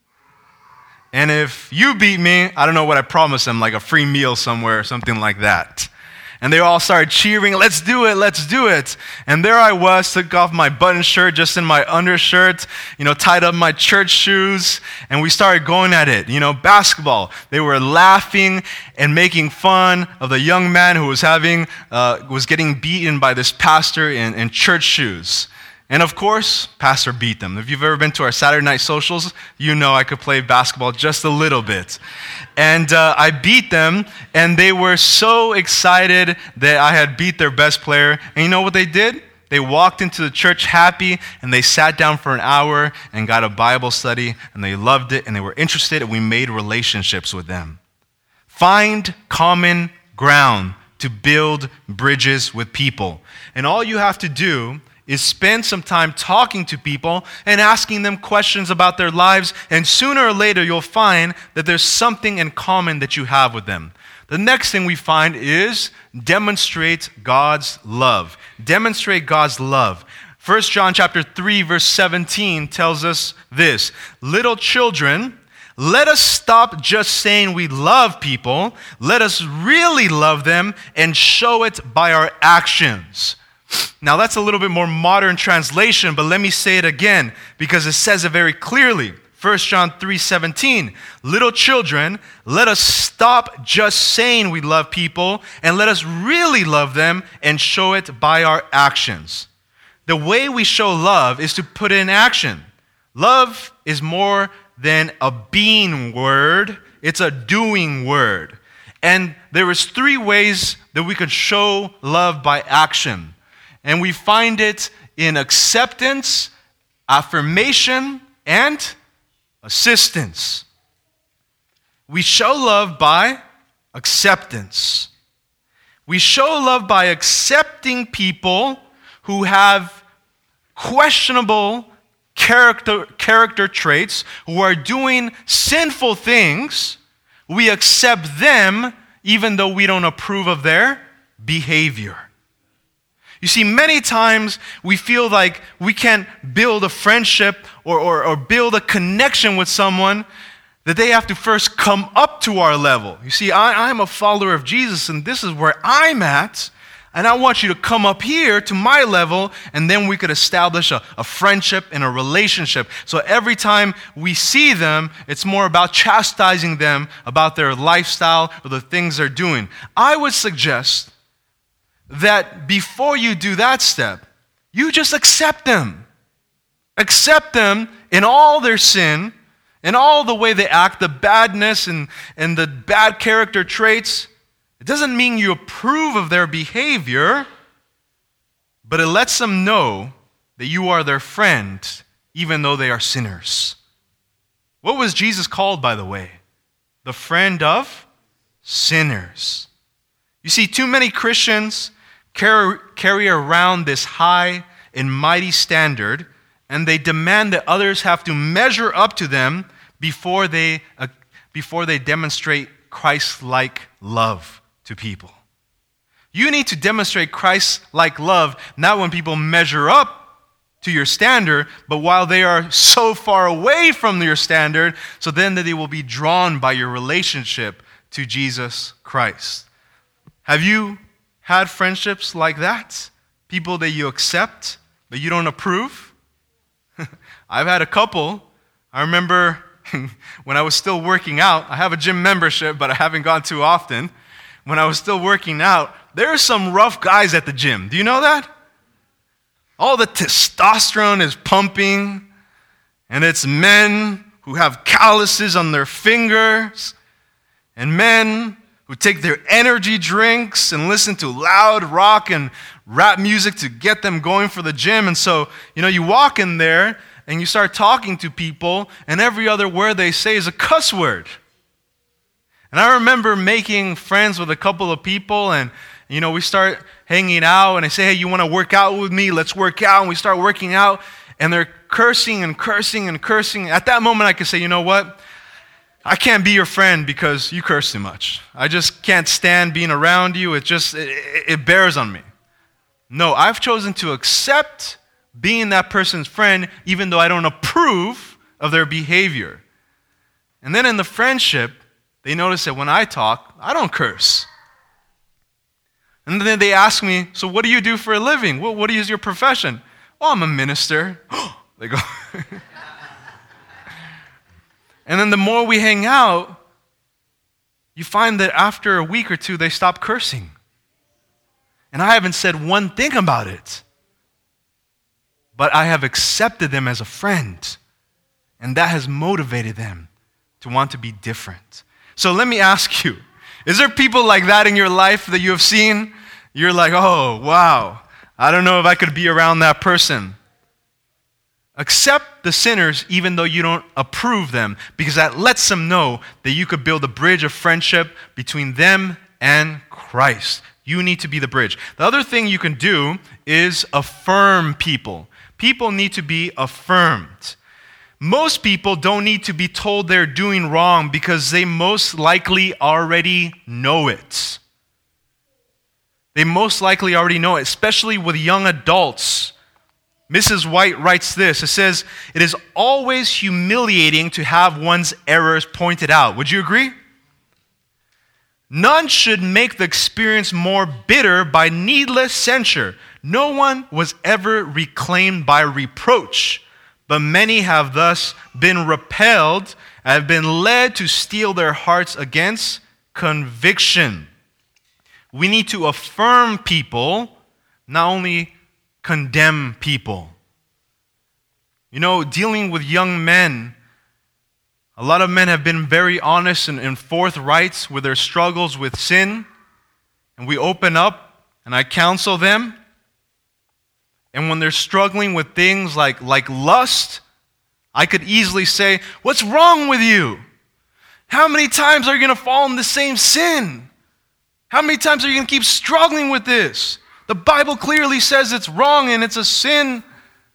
And if you beat me, I don't know what I promised them, like a free meal somewhere or something like that. And they all started cheering, let's do it, let's do it. And there I was, took off my button shirt, just in my undershirt, you know, tied up my church shoes, and we started going at it. You know, basketball. They were laughing and making fun of the young man who was having, uh, was getting beaten by this pastor in, in church shoes. And of course, pastor beat them. If you've ever been to our Saturday night socials, you know I could play basketball just a little bit. And uh, I beat them, and they were so excited that I had beat their best player. And you know what they did? They walked into the church happy, and they sat down for an hour and got a Bible study, and they loved it, and they were interested, and we made relationships with them. Find common ground to build bridges with people. And all you have to do is spend some time talking to people and asking them questions about their lives, and sooner or later you'll find that there's something in common that you have with them. The next thing we find is demonstrate God's love. Demonstrate God's love. First John chapter three, verse seventeen tells us this: little children, let us stop just saying we love people. Let us really love them and show it by our actions. Now that's a little bit more modern translation, but let me say it again because it says it very clearly. First John three seventeen, little children, let us stop just saying we love people and let us really love them and show it by our actions. The way we show love is to put it in action. Love is more than a being word, it's a doing word. And there is three ways that we could show love by action. And we find it in acceptance, affirmation, and assistance. We show love by acceptance. We show love by accepting people who have questionable character, character traits, who are doing sinful things. We accept them even though we don't approve of their behavior. You see, many times we feel like we can't build a friendship or, or, or build a connection with someone, that they have to first come up to our level. You see, I, I'm a follower of Jesus, and this is where I'm at, and I want you to come up here to my level, and then we could establish a, a friendship and a relationship. So every time we see them, it's more about chastising them about their lifestyle or the things they're doing. I would suggest that before you do that step, you just accept them. Accept them in all their sin, in all the way they act, the badness and, and the bad character traits. It doesn't mean you approve of their behavior, but it lets them know that you are their friend, even though they are sinners. What was Jesus called, by the way? The friend of sinners. You see, too many Christians carry, carry around this high and mighty standard, and they demand that others have to measure up to them before they, uh, before they demonstrate Christ-like love to people. You need to demonstrate Christ-like love not when people measure up to your standard, but while they are so far away from your standard, so then that they will be drawn by your relationship to Jesus Christ. Have you had friendships like that? People that you accept, but you don't approve? I've had a couple. I remember when I was still working out, I have a gym membership, but I haven't gone too often. When I was still working out, there are some rough guys at the gym. Do you know that? All the testosterone is pumping, and it's men who have calluses on their fingers, and men who take their energy drinks and listen to loud rock and rap music to get them going for the gym. And so, you know, you walk in there and you start talking to people, and every other word they say is a cuss word. And I remember making friends with a couple of people, and, you know, we start hanging out, and I say, hey, you want to work out with me? Let's work out. And we start working out, and they're cursing and cursing and cursing. At that moment, I could say, you know what? I can't be your friend because you curse too much. I just can't stand being around you. It just, it, it bears on me. No, I've chosen to accept being that person's friend even though I don't approve of their behavior. And then in the friendship, they notice that when I talk, I don't curse. And then they ask me, so what do you do for a living? What, what is your profession? Well, I'm a minister. They go. And then the more we hang out, you find that after a week or two, they stop cursing. And I haven't said one thing about it. But I have accepted them as a friend. And that has motivated them to want to be different. So let me ask you, is there people like that in your life that you have seen? You're like, oh, wow, I don't know if I could be around that person. Accept the sinners even though you don't approve them, because that lets them know that you could build a bridge of friendship between them and Christ. You need to be the bridge. The other thing you can do is affirm people. People need to be affirmed. Most people don't need to be told they're doing wrong because they most likely already know it. They most likely already know it, especially with young adults. Missus White writes this. It says, it is always humiliating to have one's errors pointed out. Would you agree? None should make the experience more bitter by needless censure. No one was ever reclaimed by reproach, but many have thus been repelled and have been led to steel their hearts against conviction. We need to affirm people, not only condemn people. You know, dealing with young men, a lot of men have been very honest and, and forthright with their struggles with sin. And we open up and I counsel them. And when they're struggling with things like, like lust, I could easily say, what's wrong with you? How many times are you going to fall in the same sin? How many times are you going to keep struggling with this? The Bible clearly says it's wrong and it's a sin.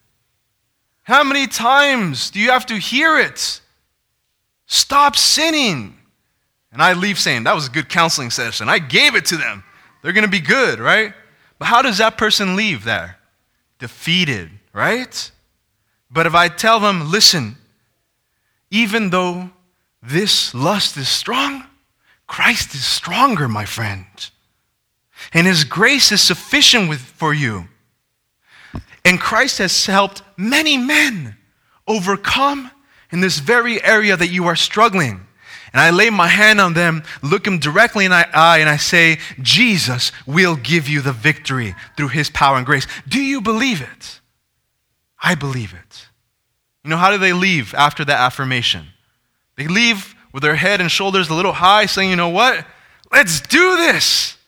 How many times do you have to hear it? Stop sinning. And I leave saying, that was a good counseling session. I gave it to them. They're going to be good, right? But how does that person leave there? Defeated, right? But if I tell them, listen, even though this lust is strong, Christ is stronger, my friend. And His grace is sufficient with, for you. And Christ has helped many men overcome in this very area that you are struggling. And I lay my hand on them, look them directly in the eye, and I say, Jesus will give you the victory through His power and grace. Do you believe it? I believe it. You know, how do they leave after that affirmation? They leave with their head and shoulders a little high, saying, you know what? Let's do this.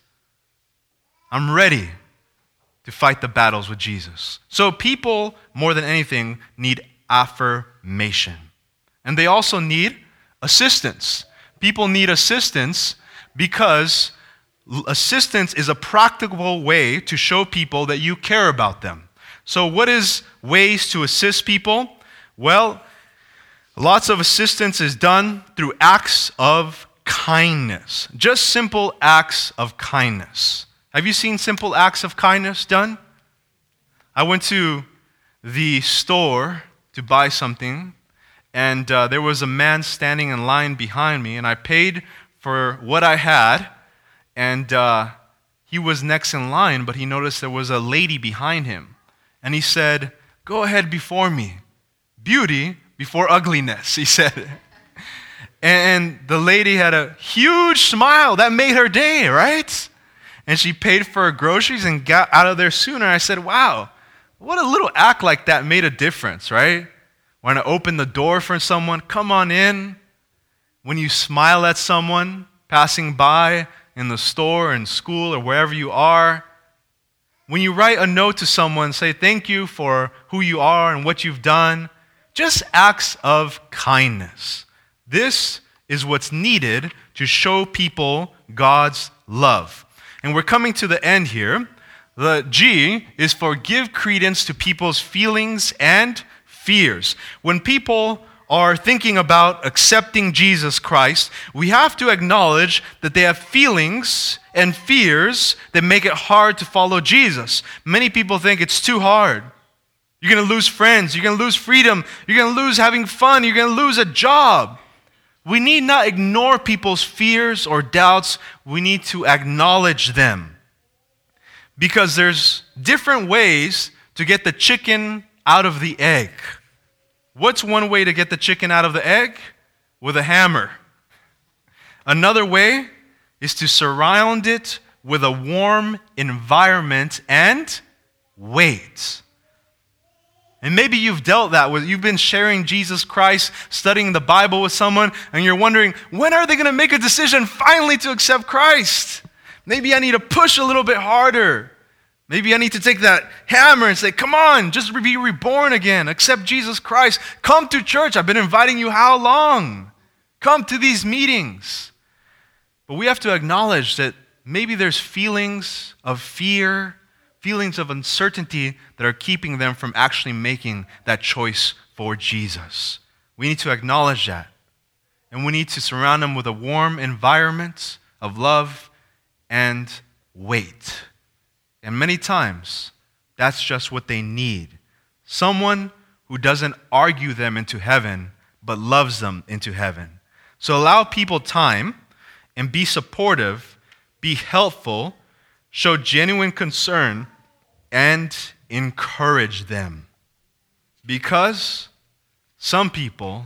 I'm ready to fight the battles with Jesus. So people, more than anything, need affirmation. And they also need assistance. People need assistance because assistance is a practical way to show people that you care about them. So what is ways to assist people? Well, lots of assistance is done through acts of kindness. Just simple acts of kindness. Have you seen simple acts of kindness done? I went to the store to buy something, and uh, there was a man standing in line behind me, and I paid for what I had, and uh, he was next in line, but he noticed there was a lady behind him, and he said, go ahead before me. Beauty before ugliness, he said. And the lady had a huge smile. That made her day, right? And she paid for her groceries and got out of there sooner. I said, wow, what a little act like that made a difference, right? When I open the door for someone, come on in. When you smile at someone, passing by in the store, in school, or wherever you are. When you write a note to someone, say thank you for who you are and what you've done. Just acts of kindness. This is what's needed to show people God's love. And we're coming to the end here. The G is for give credence to people's feelings and fears. When people are thinking about accepting Jesus Christ, we have to acknowledge that they have feelings and fears that make it hard to follow Jesus. Many people think it's too hard. You're going to lose friends. You're going to lose freedom. You're going to lose having fun. You're going to lose a job. We need not ignore people's fears or doubts. We need to acknowledge them. Because there's different ways to get the chicken out of the egg. What's one way to get the chicken out of the egg? With a hammer. Another way is to surround it with a warm environment and wait. And maybe you've dealt that with, you've been sharing Jesus Christ, studying the Bible with someone, and you're wondering, when are they going to make a decision finally to accept Christ? Maybe I need to push a little bit harder. Maybe I need to take that hammer and say, come on, just be reborn again. Accept Jesus Christ. Come to church. I've been inviting you how long? Come to these meetings. But we have to acknowledge that maybe there's feelings of fear, feelings of uncertainty that are keeping them from actually making that choice for Jesus. We need to acknowledge that. And we need to surround them with a warm environment of love and wait. And many times, that's just what they need. Someone who doesn't argue them into heaven, but loves them into heaven. So allow people time and be supportive, be helpful, show genuine concern, and encourage them. Because some people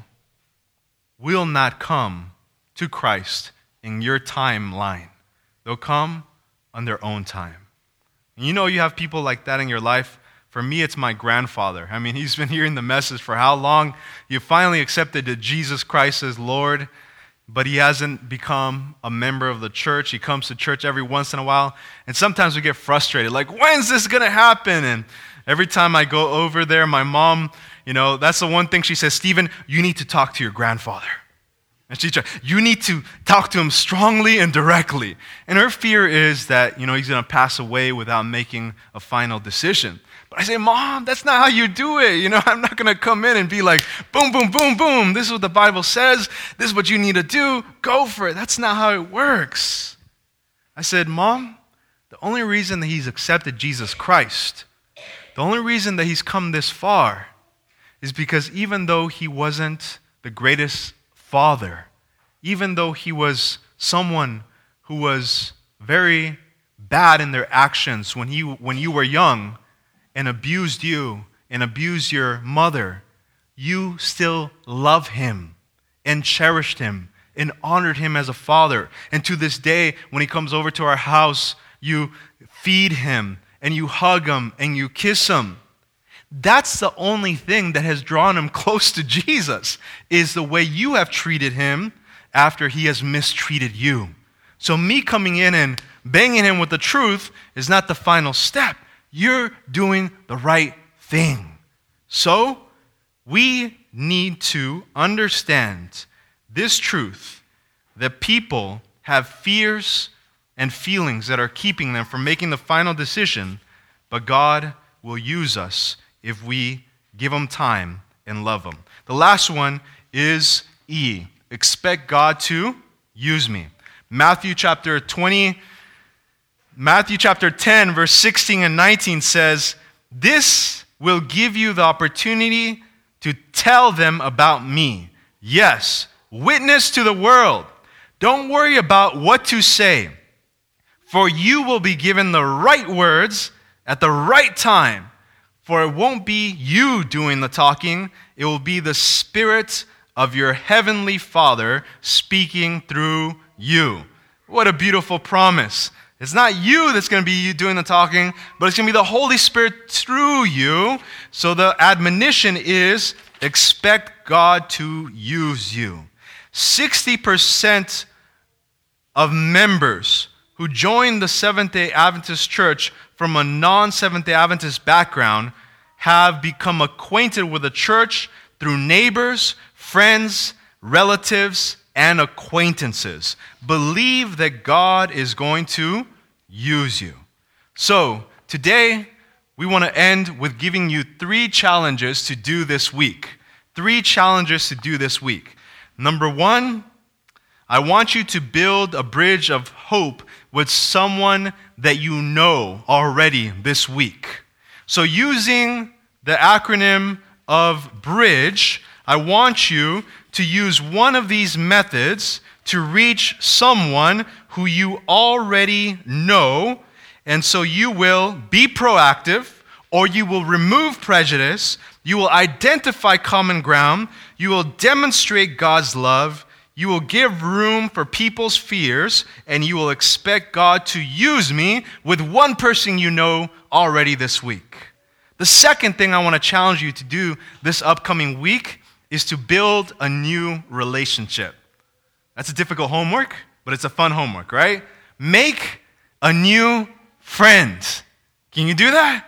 will not come to Christ in your timeline. They'll come on their own time. And you know you have people like that in your life. For me, it's my grandfather. I mean, he's been hearing the message for how long? You finally accepted that Jesus Christ as Lord, but he hasn't become a member of the church. He comes to church every once in a while, and sometimes we get frustrated, like, when's this going to happen? And every time I go over there, my mom, you know, that's the one thing she says, Stephen, you need to talk to your grandfather. And she tries, you need to talk to him strongly and directly. And her fear is that, you know, he's going to pass away without making a final decision. But I say, Mom, that's not how you do it. You know, I'm not going to come in and be like, boom, boom, boom, boom. This is what the Bible says. This is what you need to do. Go for it. That's not how it works. I said, Mom, the only reason that he's accepted Jesus Christ, the only reason that he's come this far is because even though he wasn't the greatest father, even though he was someone who was very bad in their actions when he when you were young and abused you and abused your mother, you still love him and cherished him and honored him as a father. And to this day, when he comes over to our house, you feed him and you hug him and you kiss him. That's the only thing that has drawn him close to Jesus, is the way you have treated him after he has mistreated you. So me coming in and banging him with the truth is not the final step. You're doing the right thing. So we need to understand this truth, that people have fears and feelings that are keeping them from making the final decision, but God will use us if we give them time and love them. The last one is E. Expect God to use me. Matthew chapter twenty, Matthew chapter ten, verse sixteen and nineteen says, this will give you the opportunity to tell them about me. Yes, witness to the world. Don't worry about what to say, for you will be given the right words at the right time. For it won't be you doing the talking, it will be the Spirit of your heavenly Father speaking through you. What a beautiful promise. It's not you that's going to be you doing the talking, but it's going to be the Holy Spirit through you. So the admonition is, expect God to use you. sixty percent of members who joined the Seventh-day Adventist Church from a non-Seventh-day Adventist background have become acquainted with the church through neighbors, friends, relatives, and acquaintances. Believe that God is going to use you. So, today, we want to end with giving you three challenges to do this week. Three challenges to do this week. Number one, I want you to build a bridge of hope with someone that you know already this week. So using the acronym of BRIDGE, I want you to use one of these methods to reach someone who you already know. And so you will be proactive, or you will remove prejudice, you will identify common ground, you will demonstrate God's love, you will give room for people's fears, and you will expect God to use me with one person you know already this week. The second thing I want to challenge you to do this upcoming week is to build a new relationship. That's a difficult homework, but it's a fun homework, right? Make a new friend. Can you do that?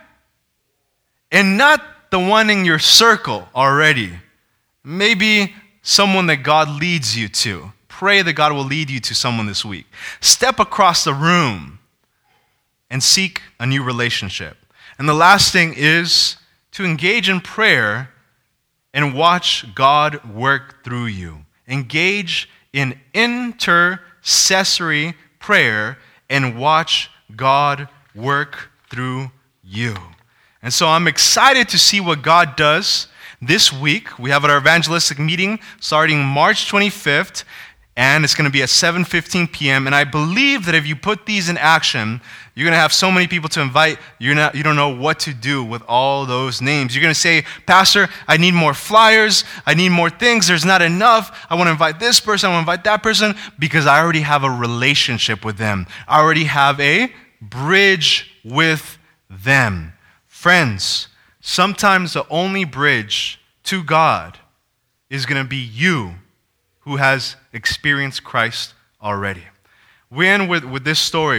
And not the one in your circle already. Maybe someone that God leads you to. Pray that God will lead you to someone this week. Step across the room and seek a new relationship. And the last thing is to engage in prayer and watch God work through you. Engage in intercessory prayer and watch God work through you. And so I'm excited to see what God does this week. We have our evangelistic meeting starting March twenty-fifth, and it's going to be at seven fifteen p.m. And I believe that if you put these in action, you're going to have so many people to invite, you're not, you don't know what to do with all those names. You're going to say, Pastor, I need more flyers. I need more things. There's not enough. I want to invite this person. I want to invite that person because I already have a relationship with them. I already have a bridge with them. Friends, sometimes the only bridge to God is going to be you who has experienced Christ already. We end with, with this story.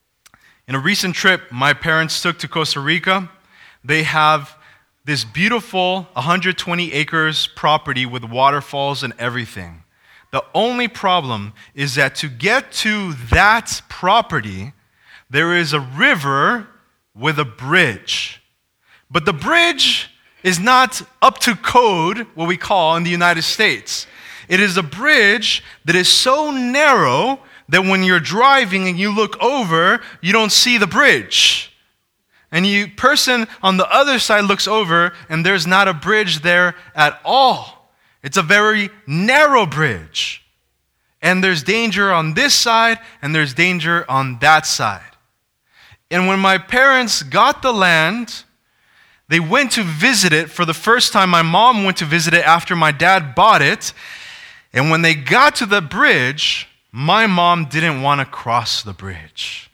In a recent trip my parents took to Costa Rica, they have this beautiful one hundred twenty acres property with waterfalls and everything. The only problem is that to get to that property, there is a river with a bridge. But the bridge is not up to code, what we call in the United States. It is a bridge that is so narrow that when you're driving and you look over, you don't see the bridge. And the person on the other side looks over and there's not a bridge there at all. It's a very narrow bridge. And there's danger on this side and there's danger on that side. And when my parents got the land, they went to visit it for the first time. My mom went to visit it after my dad bought it. And when they got to the bridge, my mom didn't want to cross the bridge.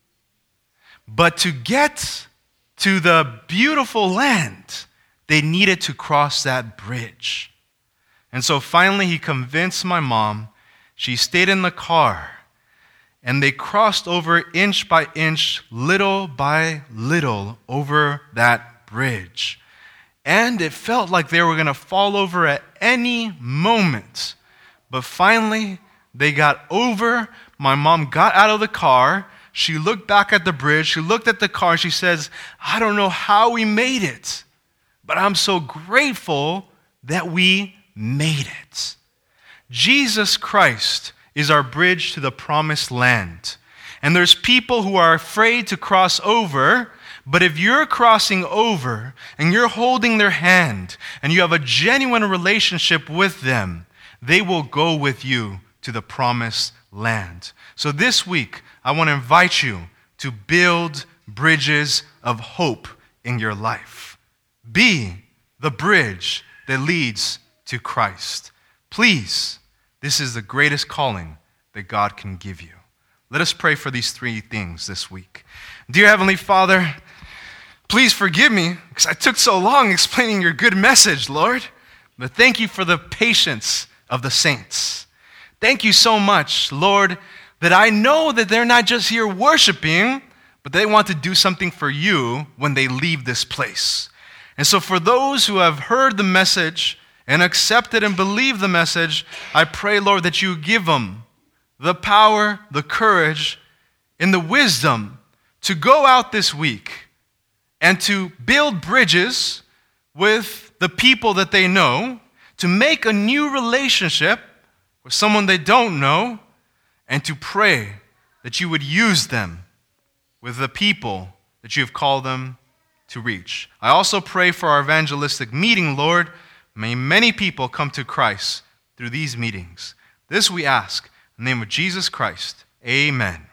But to get to the beautiful land, they needed to cross that bridge. And so finally he convinced my mom. She stayed in the car. And they crossed over inch by inch, little by little, over that bridge. And it felt like they were going to fall over at any moment. But finally, they got over. My mom got out of the car. She looked back at the bridge. She looked at the car. She says, I don't know how we made it, but I'm so grateful that we made it. Jesus Christ is our bridge to the promised land. And there's people who are afraid to cross over, but if you're crossing over and you're holding their hand and you have a genuine relationship with them, they will go with you to the promised land. So this week, I want to invite you to build bridges of hope in your life. Be the bridge that leads to Christ. Please, this is the greatest calling that God can give you. Let us pray for these three things this week. Dear Heavenly Father, please forgive me because I took so long explaining your good message, Lord. But thank you for the patience of the saints. Thank you so much, Lord, that I know that they're not just here worshiping, but they want to do something for you when they leave this place. And so for those who have heard the message and accepted and believed the message, I pray, Lord, that you give them the power, the courage, and the wisdom to go out this week and to build bridges with the people that they know, to make a new relationship with someone they don't know, and to pray that you would use them with the people that you have called them to reach. I also pray for our evangelistic meeting, Lord. May many people come to Christ through these meetings. This we ask in the name of Jesus Christ. Amen.